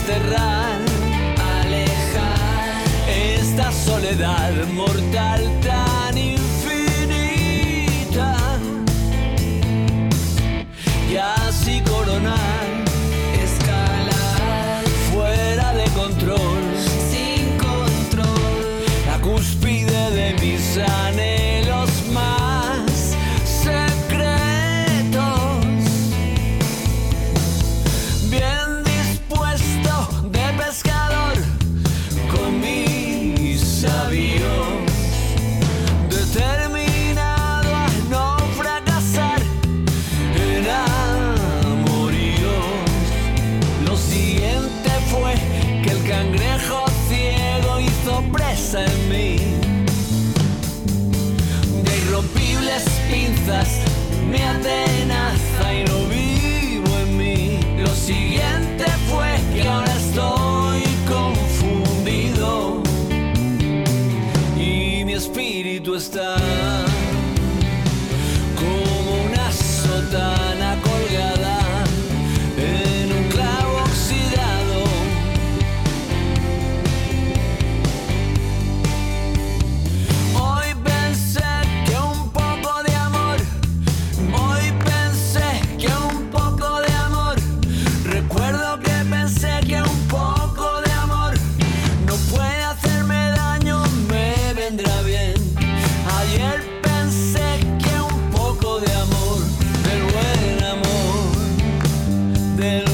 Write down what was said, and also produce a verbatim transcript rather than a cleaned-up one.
desterrar, alejar esta soledad mortal tan infinita, y así coronar, escalar fuera de control, sin control, la cúspide de mis anhelos más secretos, bien dispuesto de pescador con mis avíos, determinado a no fracasar en amoríos. Lo siguiente fue que el cangrejo ciego hizo presa en mí, de irrompibles pinzas me atenaza y no vivo en mí. Lo siguiente fue que ahora estoy confundido y mi espíritu está como una sotana colgada en un clavo oxidado. Hoy pensé que un poco de amor, hoy pensé que un poco de amor, recuerdo que pensé que un poco de amor no puede hacerme daño, me vendrá bien. Ayer pensé que un poco de amor, del buen amor, del